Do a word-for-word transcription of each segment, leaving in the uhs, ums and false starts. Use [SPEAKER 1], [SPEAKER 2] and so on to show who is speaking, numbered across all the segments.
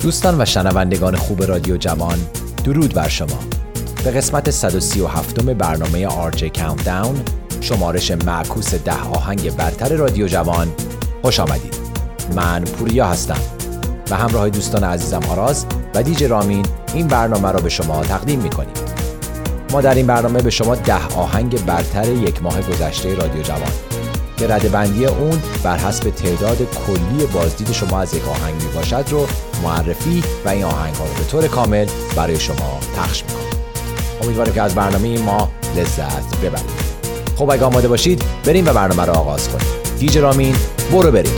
[SPEAKER 1] دوستان و شنوندگان خوب رادیو جوان، درود بر شما. به قسمت صد و سی و هفتم برنامه آر جی Countdown، شمارش معکوس ده آهنگ برتر رادیو جوان، خوش آمدید. من پوریا هستم و همراه دوستان عزیزم آراز و دیجی رامین این برنامه را به شما تقدیم می‌کنیم. ما در این برنامه به شما ده آهنگ برتر یک ماه گذشته رادیو جوان که رده‌بندی اون بر حسب تعداد کلی بازدید شما از یک آهنگ می باشد رو معرفی و این آهنگ ها رو به طور کامل برای شما پخش می‌کنیم. امیدوارم که از برنامه ما لذت ببرید. خب اگه آماده باشید بریم و برنامه رو آغاز کنیم. دیجی رامین برو بریم.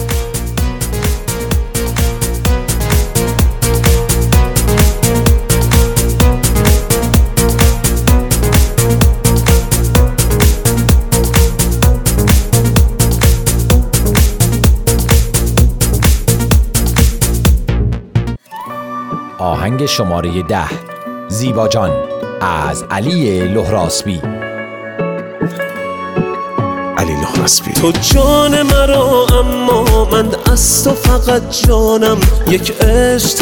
[SPEAKER 1] آهنگ شماره ده، زیبا جان از علی لهراسبی.
[SPEAKER 2] علی لهراسبی.
[SPEAKER 3] تو جان مرا اما من از تو فقط جانم، یک عشق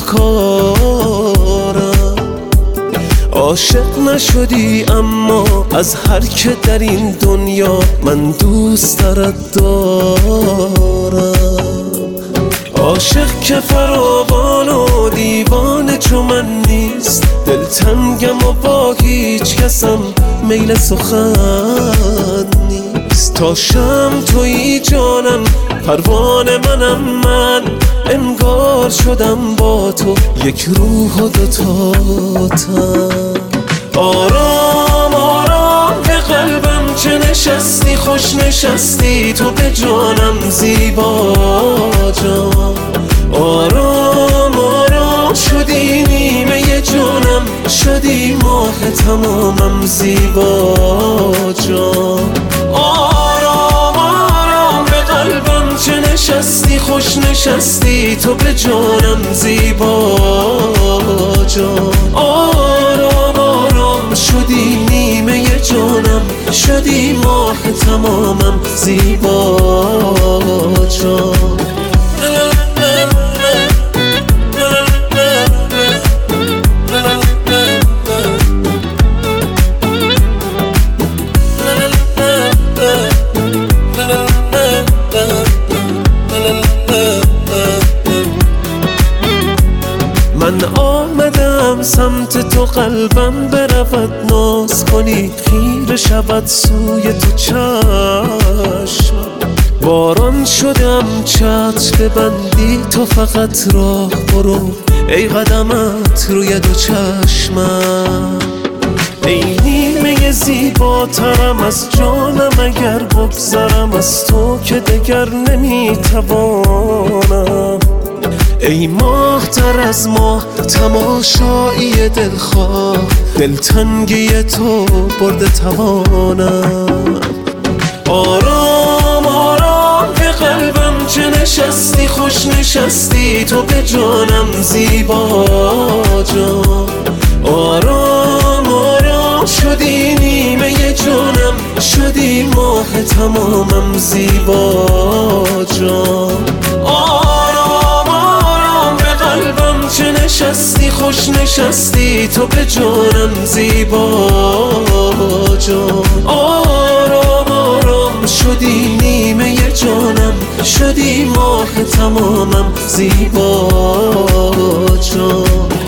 [SPEAKER 3] طلبکارم. عاشق نشدی اما از هر که در این دنیا من دوست دارد دارم. عاشق که فراوان و دیوانه چو من نیست، دلتنگم و با هیچ کسم میل سخن نیست. تا شم تویی جانم، پروانه منم من، انگار شدم با تو یک روح و دوتا تن. آرام آرام به قلبم چه نشستی، خوش نشستی تو به جانم زیبا جان. آرام آرام شدی نیمه جانم، شدی ماه تمامم زیبا جان. آرام آرام به قلبم چه نشستی، خوش نشستی تو به جانم زیبا جان. آرام آرام شدی نیمه جانم، شدی ماه تمامم زیبا جان. من آمدم سمت تو، قلبم برود ناز کنی، خیره شود سوی تو چشم. باران شدم چتر ببندی تو فقط راه برو، ای قدمت روی دو چشمم. ای نیمه زیباترم از جانم، اگر بگذرم از تو که دگر نمیتوانم. ای ماه تر از ماه تماشایی دلخواه، دلتنگی تو برده توانم. آرام آرام به قلبم چه نشستی، خوش نشستی تو به جانم زیبا جان. آرام آرام شدی نیمه جانم، شدی ماه تمامم زیبا جان. آرام آرام به قلبم چه نشستی، خوش نشستی تو به جانم زیبا جان. آرام آرام شدی نیمه جانم، شدی ماه تمامم زیبا جان.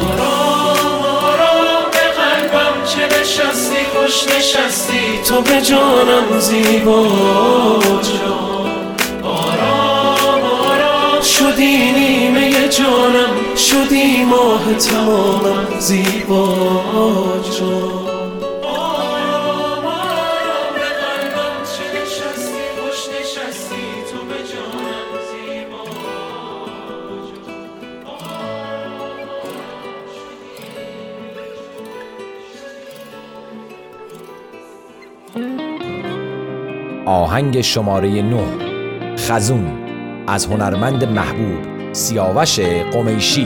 [SPEAKER 3] نشستی تو به جانم زیبا جان. آرام آرام شدی نیمه جانم، شدی ماه تمامم زیبا جان. آرام آرام به قلبم چه نشستی، خوش نشستی تو به جانم زیبا
[SPEAKER 1] آهنگ شماره نه، خزون از هنرمند محبوب سیاوش قمیشی.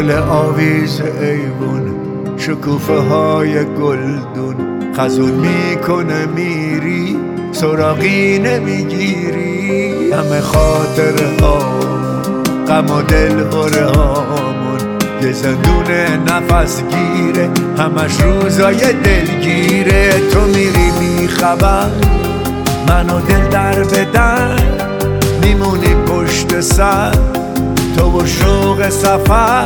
[SPEAKER 4] گل آویز ایوون، شکوفه های گلدون، خزون میکنه میری سراغی نمیگیری. همه خاطره هامون، غم و دل هره هامون، یه زندون نفس گیره، همش روزای دلگیره. تو میری بی خبر، منو دل در بدن، میمونی پشت سر، تو و شوق سفر.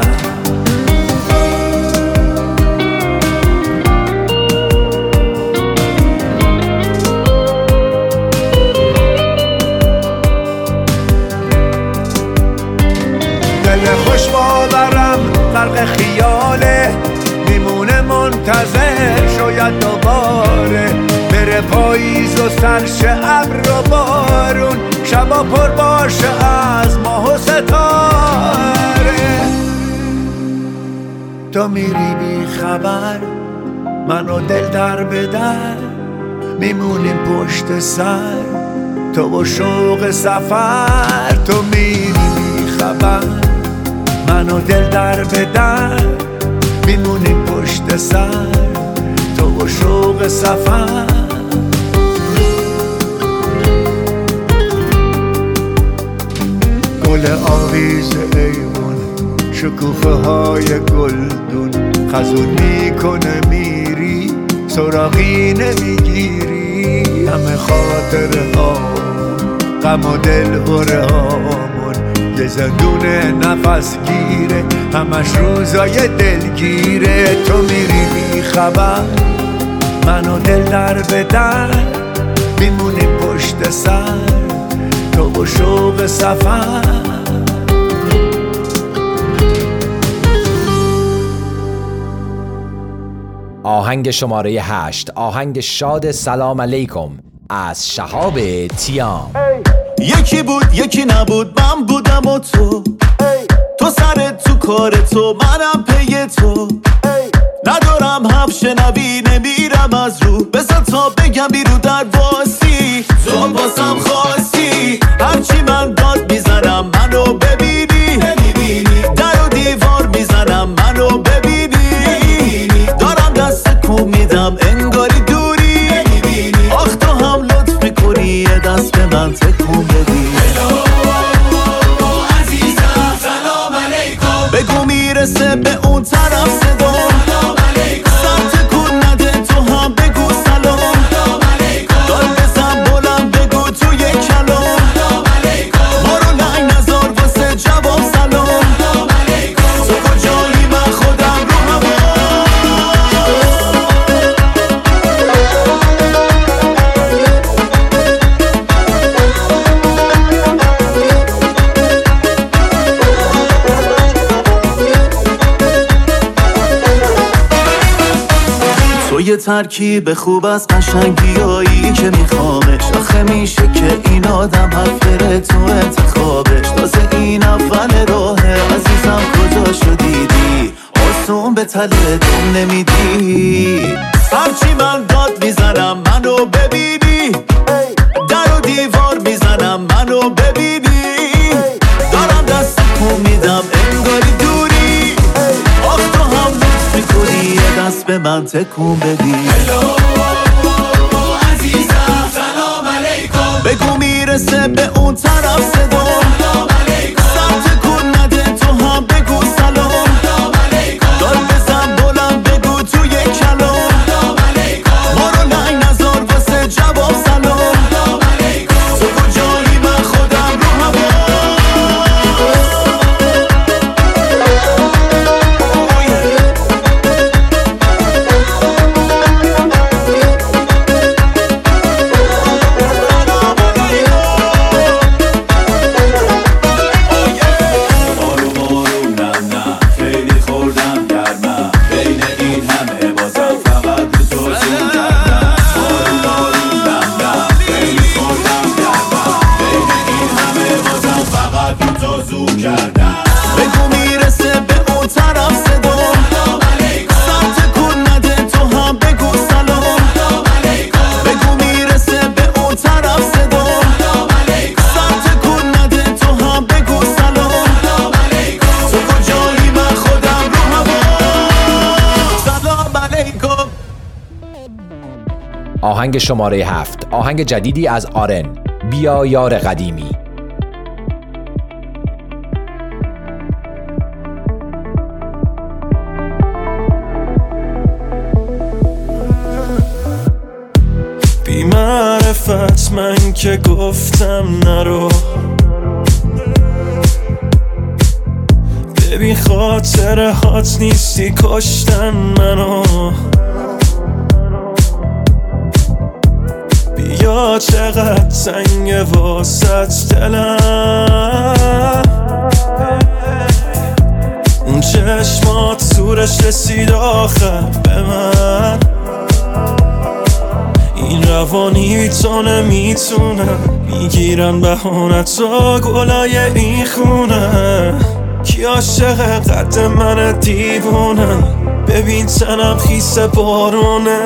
[SPEAKER 4] دل خوش باورم غرق خیاله، میمونه منتظر شاید دوباره بره پاییز و سرشه ابر و بارون، شبا پر باشه از ماه و ستاره. تو میری بی خبر، منو دل در به در، میمونیم پشت سر، تو و شوق سفر. تو میری بی خبر، منو دل در به در، میمونیم پشت سر، تو و شوق سفر. گل آویز ایوون، شکوفه های گلدون، خزون میکنه میری سراغی نمیگیری. همه خاطره هامون، غم و دل هره هامون، یه زندون نفس گیره، همش روزای دلگیره. تو میری بی خبر، منو دل در به در، میمونی پشت سر، تو و شوق سفر.
[SPEAKER 1] آهنگ شماره هشت، آهنگ شاد سلام علیکم از شهاب تیام.
[SPEAKER 5] یکی بود یکی نبود، من بودم و تو، تو سرت تو کار تو، منم پی تو. ندارم حرف شنوی، نمیرم از رو، بزن تا بگم بیرو در واسی. تو باسم خواستی، هرچی من داد میزنم منو ببینی، در و دیوار میزنم منو ببینی. دارم دست کن میدم انگاری دوری، آخ تو هم لطف میکنی یه دست به من تکون بدی. عزیزم سلام علیکم، بگو میرسه به اون طرف صدا. سر تکون نده تو هم بگو سلام. دار بزن بلند بگو توی کلام، ما رو لنگ نزار واسه جواب سلام. تو کجایی من خودم رو هوا. تو یه ترکیب خوب از قشنگیایی که میخوامش، آخه میشه که این آدم حرف بره تو انتخابش. تازه این اول راهه عزیزم، کجا شدیدی آسون به تله دم نمیدی. هرچی من داد میزنم منو ببینی، در و دیوار میزنم منو ببینی. دارم دست کن میدم انگاری دوری، آخ تو هم لطف میکنی یه دست به من تکون بدی. عزیزم سلام علیکم، بگو میرسه به اون طرف صدا. سر تکون نده تو هم بگو سلام. دار بزن بلند بگو توی کلام، ما رو لنگ نزار واسه جواب سلام. تو کجایی من خودم رو هوا.
[SPEAKER 1] آهنگ شماره هفت، آهنگ جدیدی از آرن، بیا یار قدیمی.
[SPEAKER 3] بی معرفت من که گفتم نرو، ببین خاطره هات نیستی کشتن منو. بیا چقدر سنگ واسط دلم، اون چشمات سورش رسید آخر به من. این روانی میتونه میتونه میگیرن بهانتا گلای این خونه. کی عاشق قد من دیوونه، ببین تنم خیس بارونه.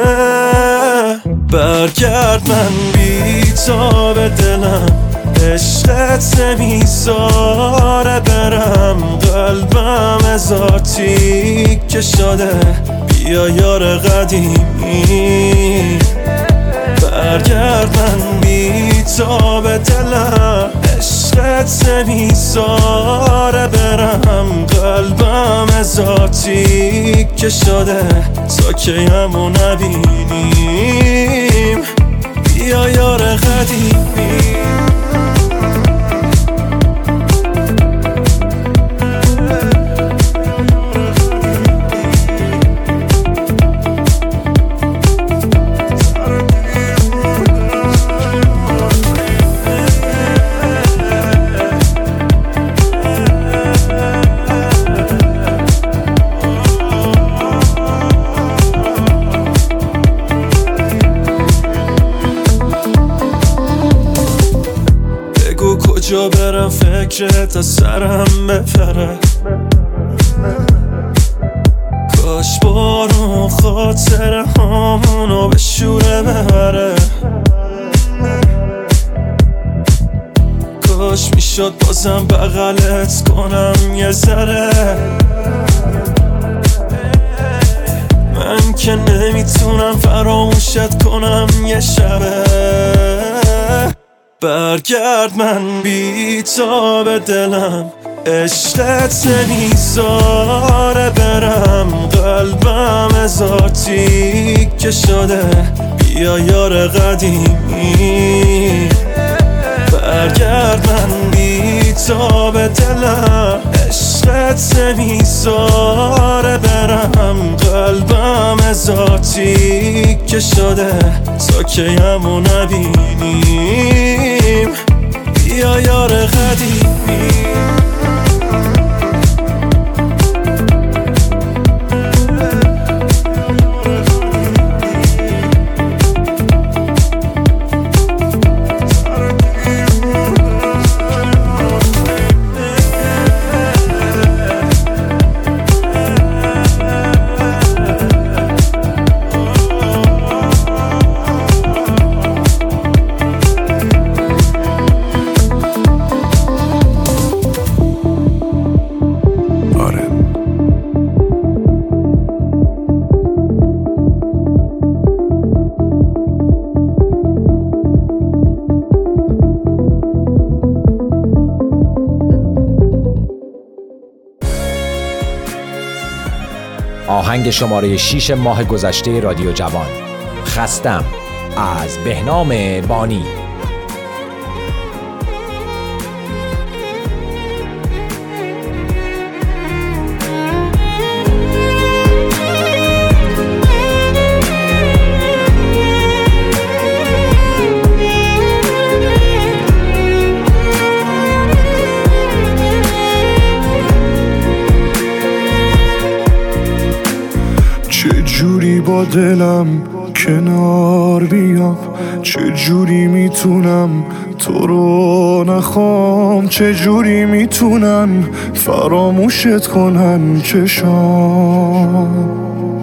[SPEAKER 3] برگرد من بی تاب دلم، عشقت نمیذاره برم. قلبم هزار تیکه شده، بیا یار قدیمی. برگرد من بی تاب دلم، عشقت نمیذاره برم. قلبم هزار تیکه شده تا که همو نبینیم. بیا یار قدیمی. کجا برم فکرت از سرم بپره، کاش بارون خاطره هامونو به شوره ببره. کاش میشد بازم بغلت کنم یه ذره، من که نمیتونم فراموشت کنم یه شبه. برگرد من بی تاب دلم، عشقت نمیذاره برم. قلبم هزار تیکه شده، بیا یار قدیمی. برگرد من بی تاب دلم، عشقت نمیذاره برم. قلبم هزار تیکه شده تا که همو نبینیم. بیا یار قدیمی.
[SPEAKER 1] آهنگ شماره شش ماه گذشته رادیو جوان، خستم، از بهنام بانی.
[SPEAKER 6] چجوری با دلم کنار بیام، چجوری میتونم تو رو نخوام، چجوری میتونن فراموشت کنن چشام.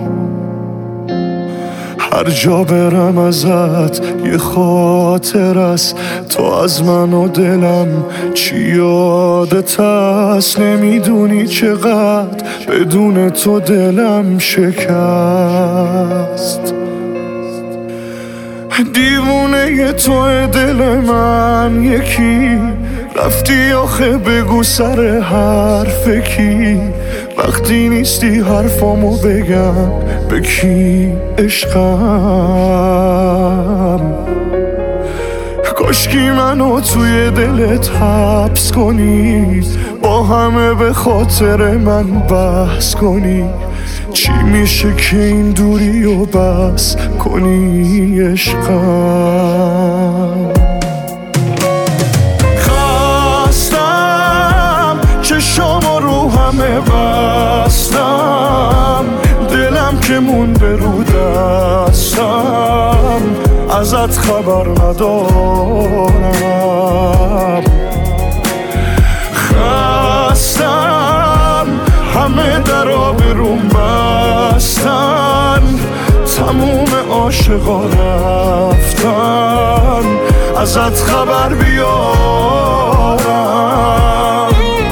[SPEAKER 6] هر جا برم ازت یه خاطر است، تو از من و دلم چی یادت هست. نمیدونی چقدر بدون تو دلم شکست. دیوونه تو دل من یکی رفتی آخه بگو سر حرف کی وقتی نیستی حرفامو بگم به کی عشقم کاشکی منو توی دلت حبس کنی با همه به خاطر من بحث کنی چی میشه که این دوری و بس کنی عشقم خستم چشام رو همه بستم دلم که مونده رو دستم ازت خبر ندارم خستم همه در آبروم بستن تموم عاشقا رفتن ازت خبر بیارم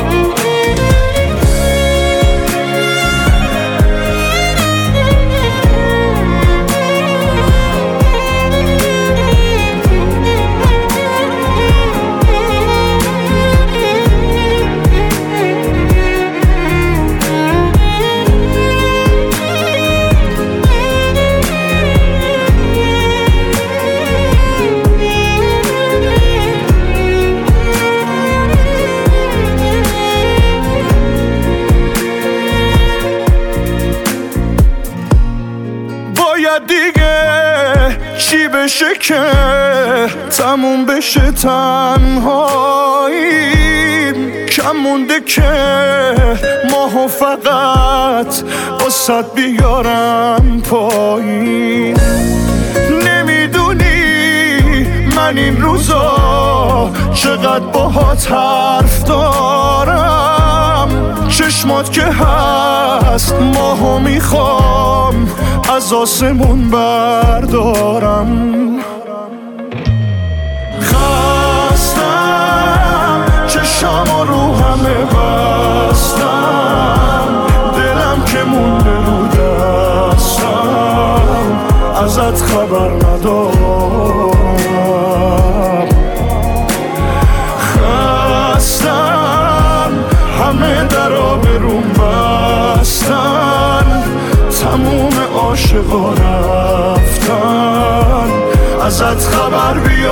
[SPEAKER 6] دیگه چی بشه که تموم بشه تنهاییم کم مونده که ماهو فقط واسد بیارم پایین نمیدونی من این روزا چقدر باهات حرف دارم چشمات که هست ماهو میخوام از آسمون بردارم خستم چشام رو همه بستم دلم که مونده رو دستم ازت خبر ندارم خستم همه در آبروم بستن تموم عاشقا رفتن ازت خبر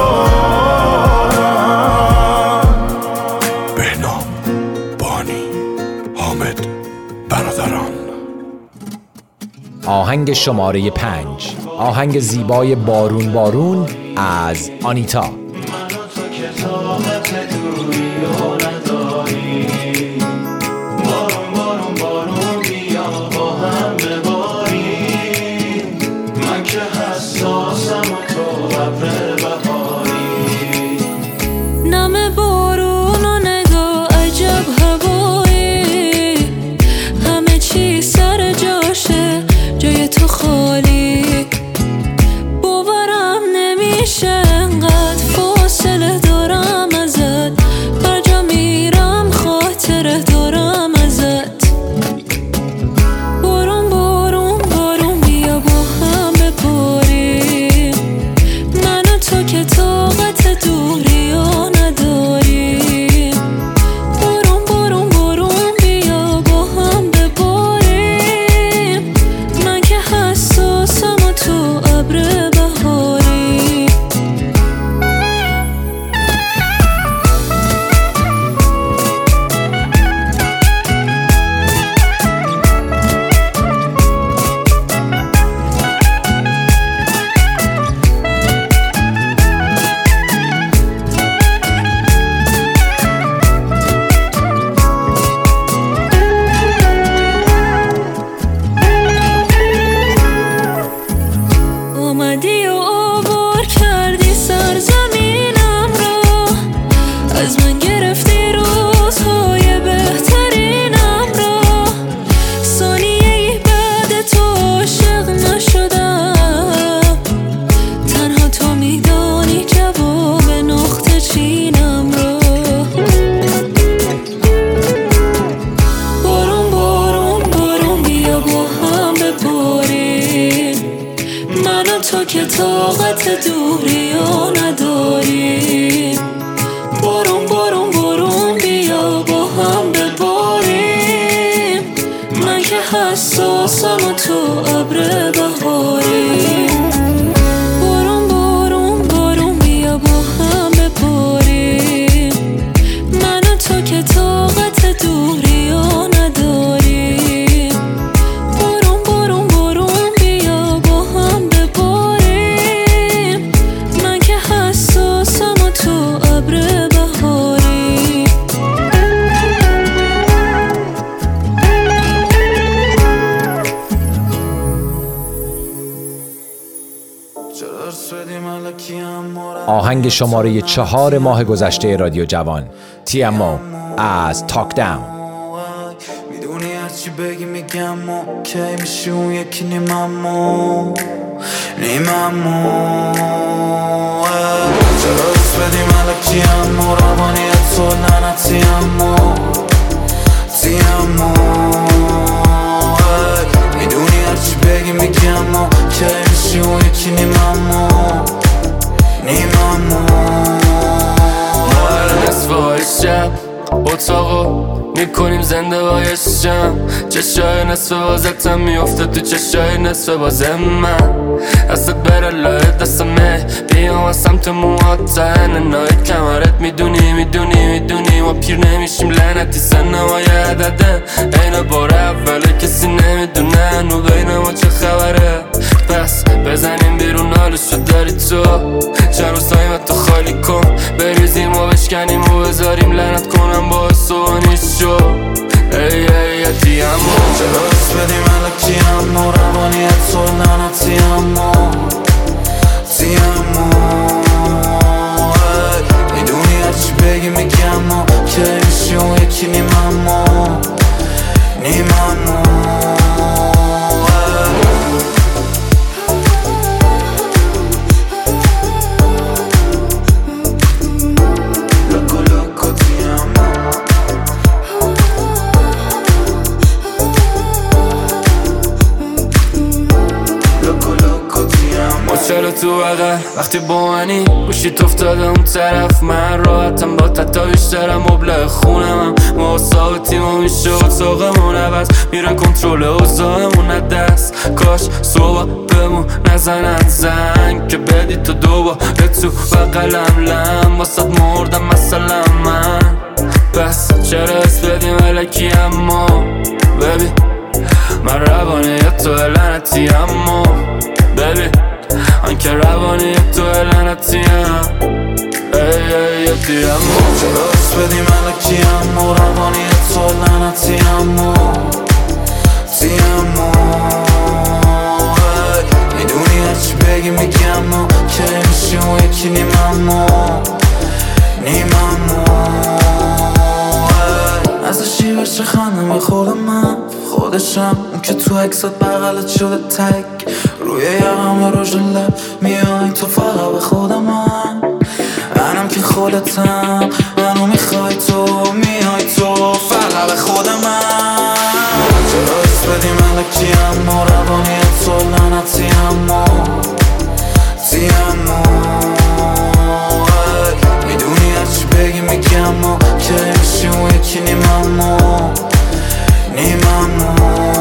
[SPEAKER 6] بیارم
[SPEAKER 2] بهنام بانی حامد برادران
[SPEAKER 1] آهنگ شماره پنج آهنگ زیبای بارون بارون از آنیتا آهنگ شماره چهار ماه گذشته رادیو جوان، تی ام او از تاک داون.
[SPEAKER 7] میدونی هرچی بگی میگم و کی میشی اون یکی نیممو نیممو چرا دوست بدی ملکی امو روانیت تو لعنتی امو تی ام او میدونی هرچی بگی میگم و کی میشی اون یکی نیممو نیممو
[SPEAKER 8] نصف های شب اتاقو میکنیم زنده بایشم چشای نصف بازتم میفته تو چشای نصف بازم من دستت بره لای دستمه بیام از سمت موهات تا هننای کمرت میدونی میدونی میدونی ما پیر نمیشیم لعنتی سنمای عدده این بار اوله کسی نمیدونه نو بین ما چه خبره پس بزنیم بیرون حالشو داری تو چند روز تایمتو خالی کن بریزیم و بشکنیم و بذاریم لعنت کنم با سوانیش شو ای ای ای تی ام او
[SPEAKER 7] چرا دوست بدی ملکی امو روانیت تو لعنتی امو تی ام او میدونی هرچی بگی میگم و کی میشی اون یکی نیممو نیممو
[SPEAKER 8] چرا تو بغل وقتی با منی گوشیت افتاده اون طرف من راحتم با تا بیشترم مبلغ خونم ما ثابتیم و میشه اتاقمون عوض میره کنترل اوضاعمون دست کاش صبح بمون نزنن زنگ که بدی تو دوباره تو بغلم لم واسد مردم مثلا من بس چرا اس بدیم ملکی اما ببین من روانه تو لعنتی اما ببین آنکه روانی تو لعنتیم ای ای ای تی ام او
[SPEAKER 7] چرا دوست بدی ملکی امو روانی تو لعنتیم تی ام او میدونی هرچی بگی میگم و کی میشی اون یکی نیممو نیممو ازشی بشه خندم یه خود من خودشم اون که تو اکسات بغلت شده تک روی یقم و روش لب میای تو فقط به خود من منم که خودتم منو میخوای تو میای تو فقط به خود من چرا دوست بدی ملکی امو روانی تو لعنتی امو تی ام او میدونی هرچی بگی میگم و کی میشی اون یکی نیممو نیممو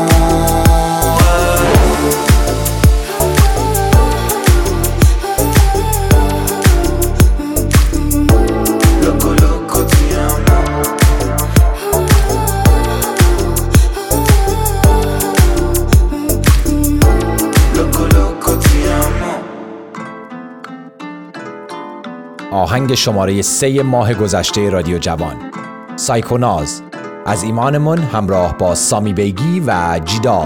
[SPEAKER 1] آهنگ شماره سه ماه گذشته رادیو جوان، سایکوناز از ایمانمون همراه با سامی بیگی و جیدال.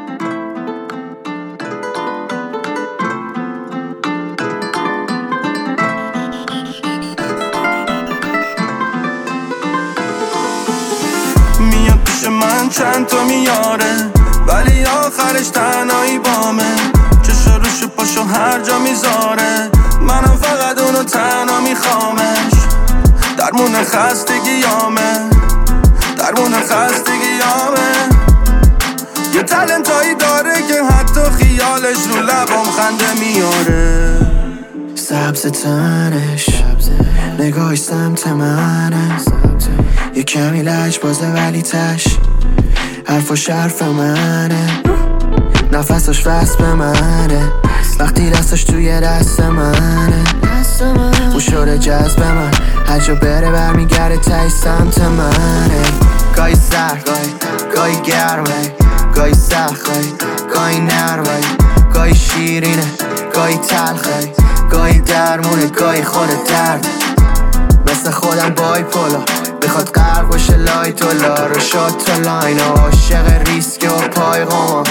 [SPEAKER 9] میاد پیش من چند تا میاره ولی آخرش تنهایی بامه چشا روش پاشو هر جا میذاره منم فقط اونو تنها میخوامش درمون خستگیامه درمون خستگیامه یه تلنتایی داره که حتی خیالش رو لبام خنده میاره
[SPEAKER 10] سبز تنش نگاهش سمت منه یه کمی لج بازه ولی تش حرفاش حرف منه نفسش وصل به منه وقتی دستش توی دست منه اون شده جذب من هر جا بره برمیگرده تای سمت منه گاهی سرد گاهی گرمه گاهی سخت گاهی نرمه گاهی شیرینه گاهی تلخه گاهی درمونه گاهی خود درد مثل خودم بای پولا میخواد غرق باشه لایت و لارو شد تو لاین و عاشق ریسک و پای غما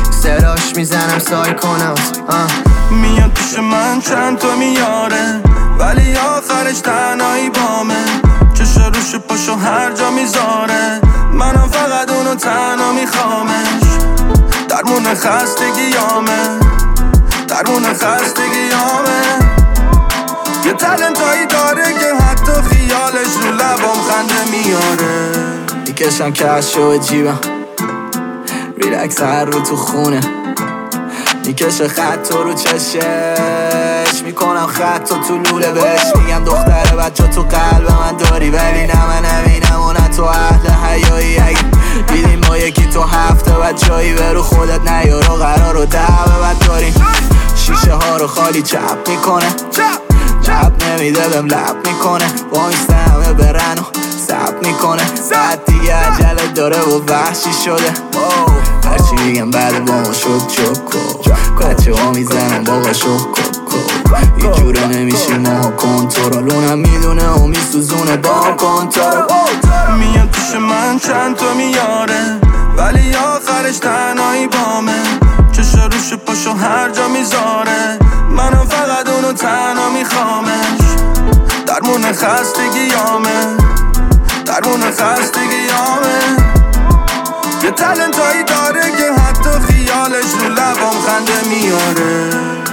[SPEAKER 10] صداش میزنم سای کنم
[SPEAKER 9] میاد پیش من چند تا میاره ولی آخرش تنهایی بامه. چشا روش پاشو هر جا میذاره، منم فقط اونو تنها میخوامش. درمون خستگیامه، درمون خستگیامه. یه تلنتایی داره که حتی خیالش رو لبام خنده میاره.
[SPEAKER 10] میکشم کشو جیبم، ریلکس هر رو تو خونه، میکشه خط تو رو چشش، میکنم خط تو تو لوله بهش. میگم دختره بچه تو قلب من داری، ولی نه من همینم و نه تو اهل حیایی. اگه دیدیم ما یکی تو هفته بچایی، برو خودت نیار و قرار رو دعوه بد داریم. شیشه ها رو خالی چپ میکنه، چپ نمیده بهم لب میکنه. با این همه برن و سب میکنه، بعد دیگه عجله داره و وحشی شده. هرچی میگم بعد با ما شد چوکو، بچه ها میزنم بابا شد کوکو. یه جوره نمیشیم ما کنترل، اونم میدونه و میسوزونه با کنترل.
[SPEAKER 9] میان پیش من چند تا میاره، ولی آخرش تنهایی بامه. چشا روش پاشو هر جا میذاره، منم فقط اونو تنها میخوامش. درمون خستگیامه، درمون خستگیامه. یه تلنتایی داره که حتی خیالش رو لبام خنده میاره.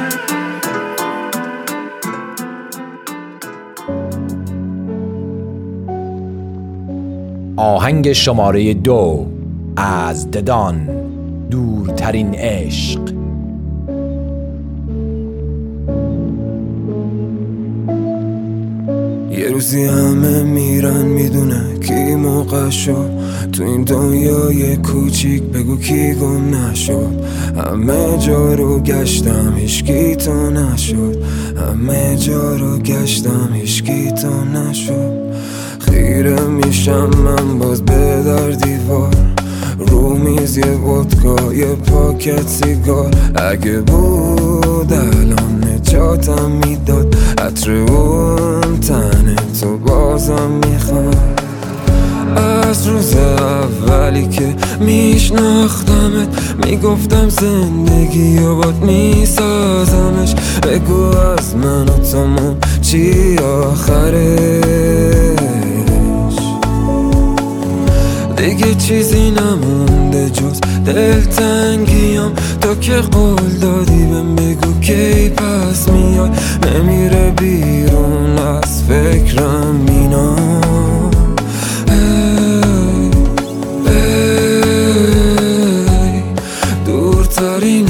[SPEAKER 1] آهنگ شماره دو از ددان، دورترین عشق.
[SPEAKER 11] یه روزی همه میرن میدونه کی موقع شد، تو این دنیای کوچیک بگو کی گم نشد. همه جا رو گشتم هیچکی تو نشد، همه جا رو گشتم هیچکی تو نشد. خیره میشم من باز به در دیوار، رو میز یه ودکا یه پاکت سیگار. اگه بود الان نجاتم میداد، عطر اون تنه تو بازم میخواد. از روز اولی که میشناختمت میگفتم زندگی و باد میسازمش. بگو از من و تموم چی آخرش، دیگه چیزی نمونده جز دلتنگیم. تو که قول دادی بهم بگو کی پس میای، نمیره بیرون از فکرم مینا. ای ای دورترین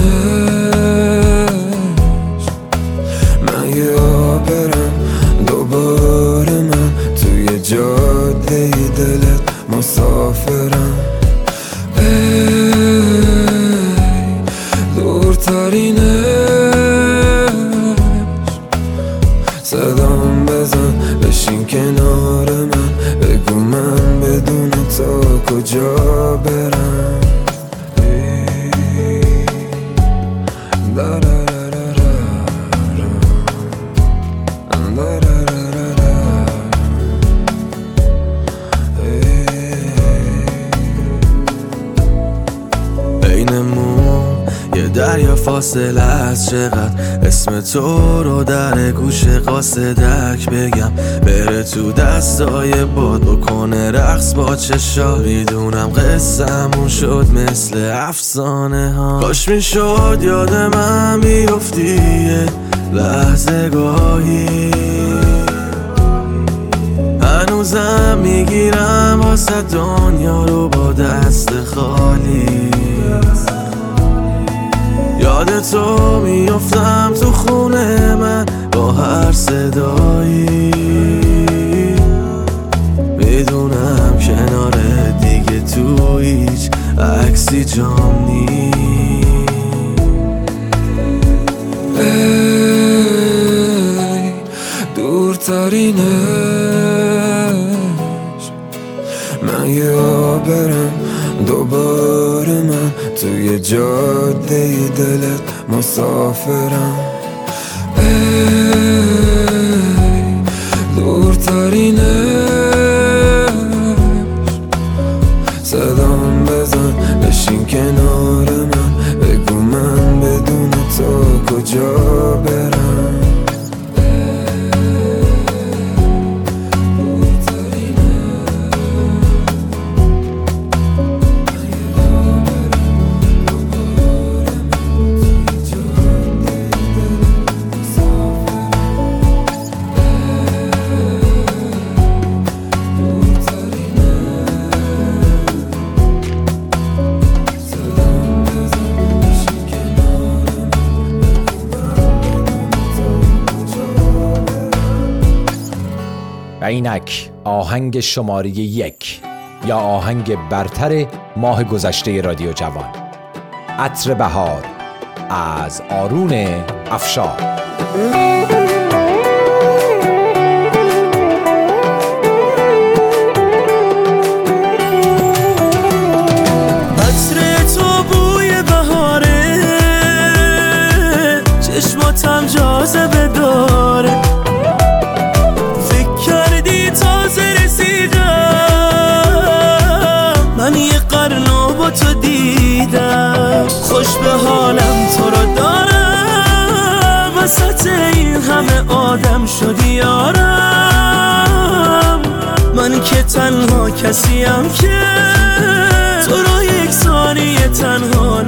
[SPEAKER 11] عشق، من یه برم دوباره من توی جاده دلت مسافرم. ای دورترین عشق، صدام بزن بشین کنار من، بگو من بدون تو کجا برم.
[SPEAKER 5] دریا فاصله از چقدر اسم تو رو در گوش قاصدک بگم، بره تو دستای باد بکنه رقص با چشا. میدونم قصه‌مون شد مثل افسانه ها، کاش میشد یاد من بیفتی یه لحظه گاهی. هنوزم میگیرم واسه دنیا رو با دست خالی. یاد تو میافتم تو خونه من با هر صدایی، میدونم کنار دیگه تو هیچ عکسی جام نیست.
[SPEAKER 11] ای دورترین عشق، من یه برم دوباره من توی جاده دلت مسافرم. ای دورترین عشق، صدام بزن بشین کنار من، بگو من بدون تو کجا برم. ای
[SPEAKER 1] و اینک آهنگ شماره یک یا آهنگ برتر ماه گذشته رادیو جوان، عطر بهار از آرون افشار.
[SPEAKER 3] عطر تو بوی بهاره، چشماتم جاذبه داره، فکر کردی تازه رسیدم، من یه قرن با تو دیدم، خوش به حالم تو رو دارم، وسط این همه آدم شدی یارم، من که تنها کسیم که تو رو یک ثانیه تنها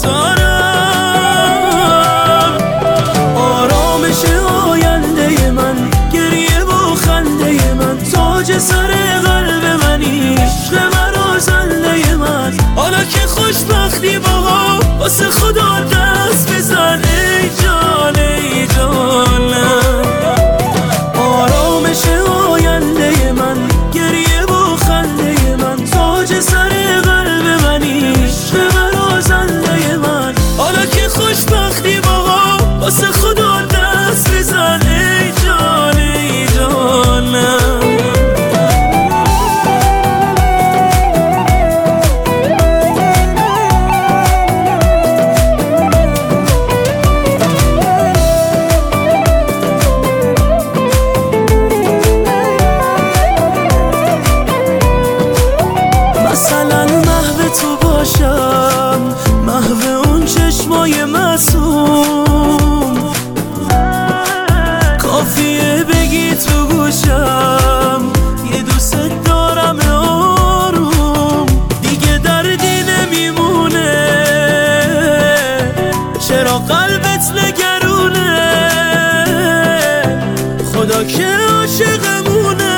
[SPEAKER 3] نمیذارم. آرامش آینده من، گریه و خنده من، تاج سر قلب منی، عشق مرا زنده من، حالا که خوشبختی باها واسه خدا دست بزن ای جان ای جانم. آرامش آینده من، گریه و خنده من، تاج سر قلب منی، عشق مرا زنده من، حالا که خوشبختی باها واسه خدا دست بزن ای جان ای جانم. مثلا محو تو باشم، محو اون چشمای معصوم، کافیه بگی تو گوشم یه دوست دارم آروم، دیگه دردی نمیمونه، چرا قلبت نگرونه، خدا که عاشقمونه.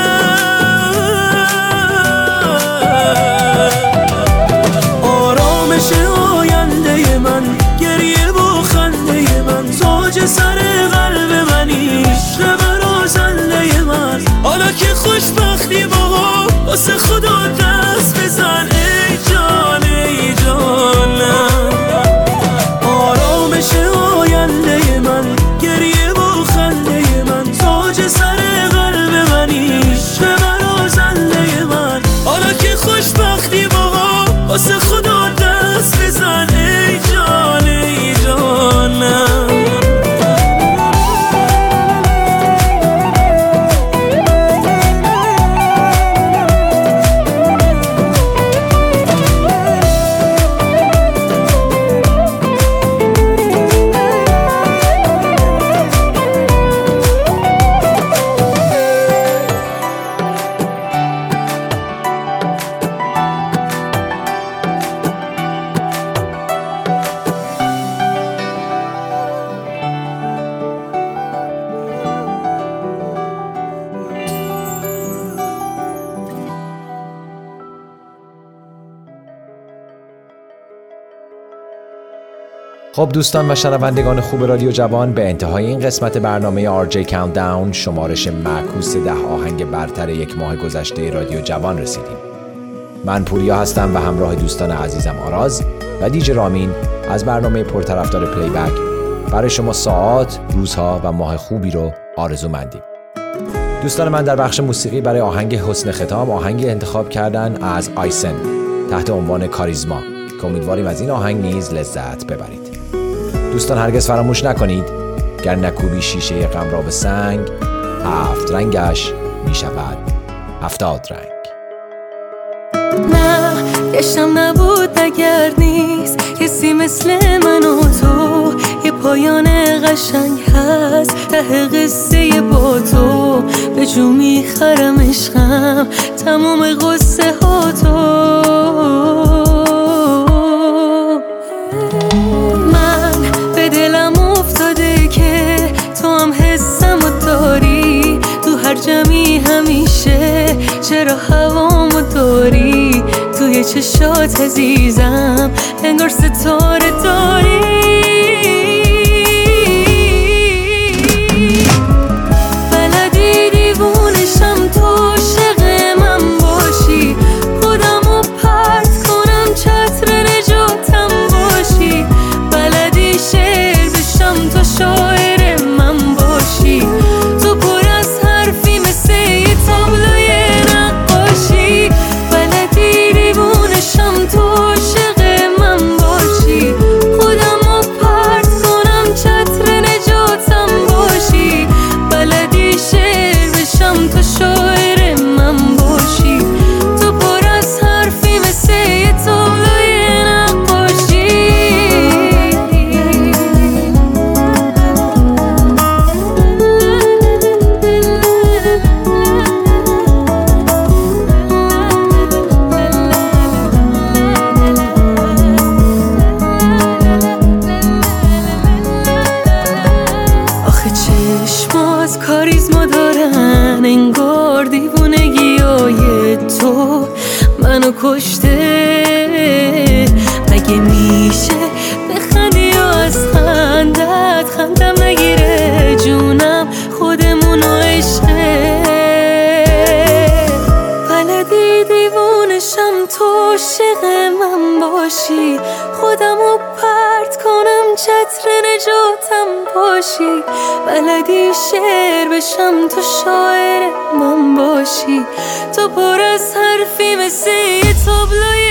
[SPEAKER 3] آرامش آینده من، گریه و خنده من، تاج سر قلب منی، عشق مرا زنده من، حالا که خوشبختی باها واسه خدا دست بزن ای جان ای جانم. آرامش آینده من، گریه و خنده من، تاج سر قلب منی، عشق مرا زنده من، حالا که خوشبختی باها واسه خدا دست بزن ای جان ای جانم.
[SPEAKER 1] خب دوستان و شنوندگان خوب رادیو جوان، به انتهای این قسمت برنامه آر جی کاونتداون، شمارش معکوس ده آهنگ برتر یک ماه گذشته رادیو جوان رسیدیم. من پوریا هستم و همراه دوستان عزیزم آراز و دیجی رامین از برنامه پرطرفدار پلی بک برای شما ساعات، روزها و ماه خوبی رو آرزومندیم. دوستان من در بخش موسیقی برای آهنگ حسن ختام آهنگی انتخاب کردن از آیسن تحت عنوان کاریزما که امیدواریم از این آهنگ نیز لذت ببرید. دوستان هرگز فراموش نکنید گر نکوبی شیشه غم را به سنگ، هفت رنگش می شود هفتاد رنگ.
[SPEAKER 12] نه گشتم نبود اگر نیست کسی مثل من و تو، یه پایان قشنگ هست ته قصه با تو، به جو میخرم عشقم تمام قصه ها تو. من به دلم افتاده که تو هم حسم و داری، تو هر جمعی همیشه چرا هوامو داری، توی چشات عزیزم انگار ستاره داری. بلدی دیوونشم تو کشته. مگه میشه بخندی یا از خندت خندم نگیره جونم خودمونو عشقه. بلدی دیوونشم تو عاشق من باشی، خودمو پرت کنم چتر نجاتم باشی. بلدی شعر بشم تو شاعر من باشی، تو پر از حرفی مثل یه تابلوی